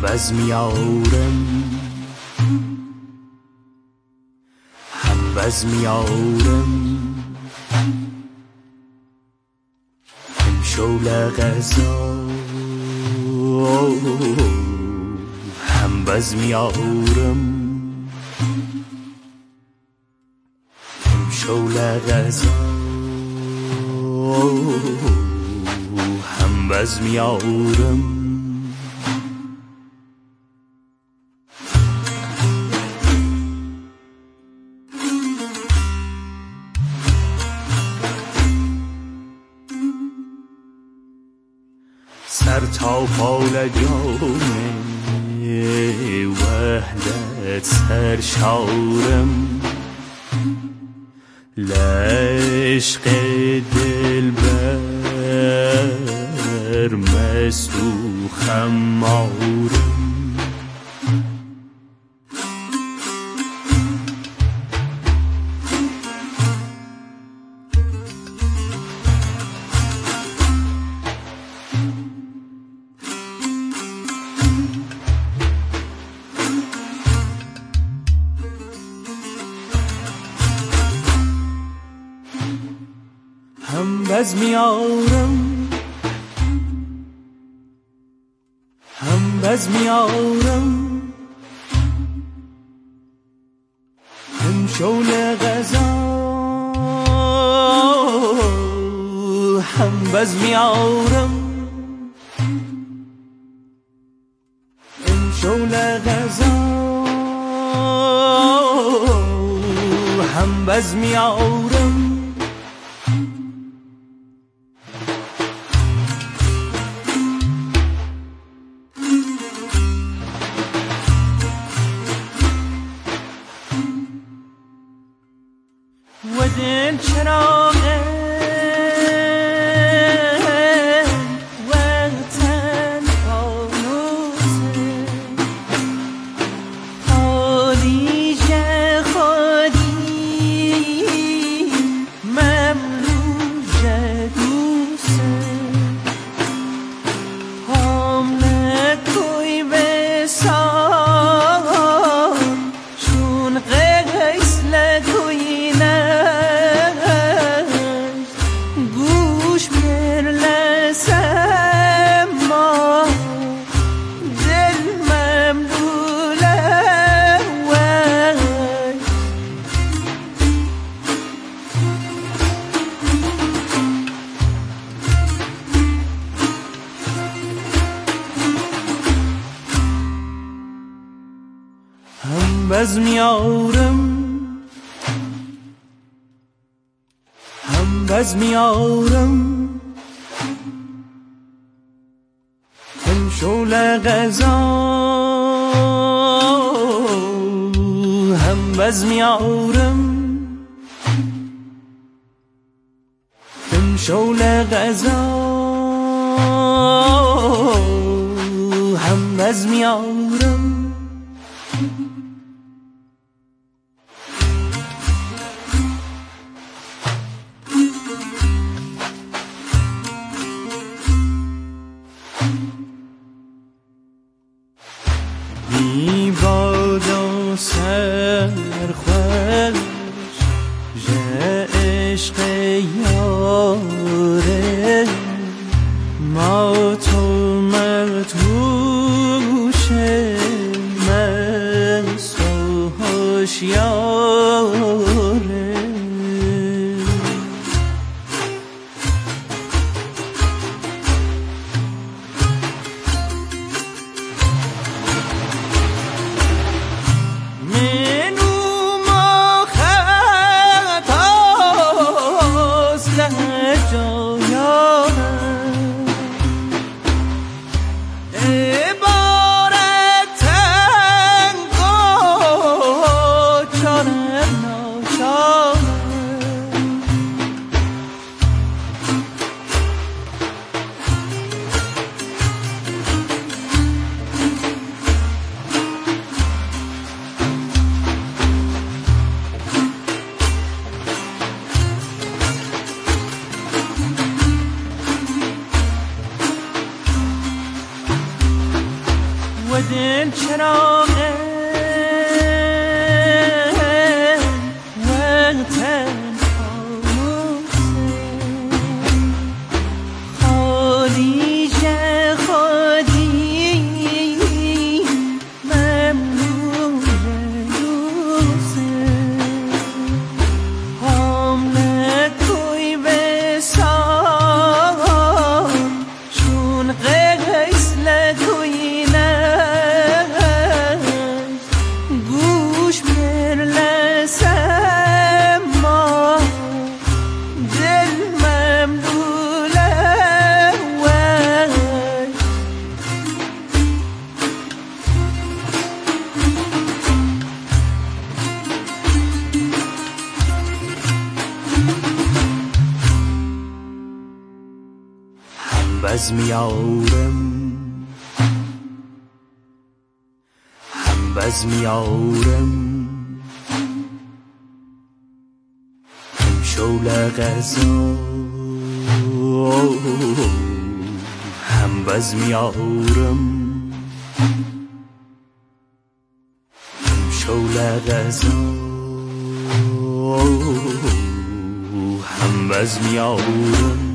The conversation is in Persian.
بز میارم هم بز میارم شعله غذا هم بز میارم شعله غذا هم بز میارم سر تا پال جام وحدت سرشارم لعشق دلبر مست و خمارم هم بز میارم هم بز میارم هم شعله غذا هم بز میارم هم شعله غذا هم بز میارم و دل چراغ وطن فانوسه حالی که خودی مملوج دوسته حامله توی بسان چون قیس لتوی هم بز میارم هم بز میارم هم شعله غذا هم بز میارم هم شعله غذا هم بز میارم بی باد و سرخوش عشق یاره ما تو مرتوش مست و هوشیاره دل چراغه وقتن خودیشه خودی ممنون روزه هم نکوی بسان چون قیس لکوی نش گوش مرلسم ما دل مملوله وی هم بزمیارم هم بزمیارم هم شول غذا هم بزمیارم هم شول غذا هم بزمیارم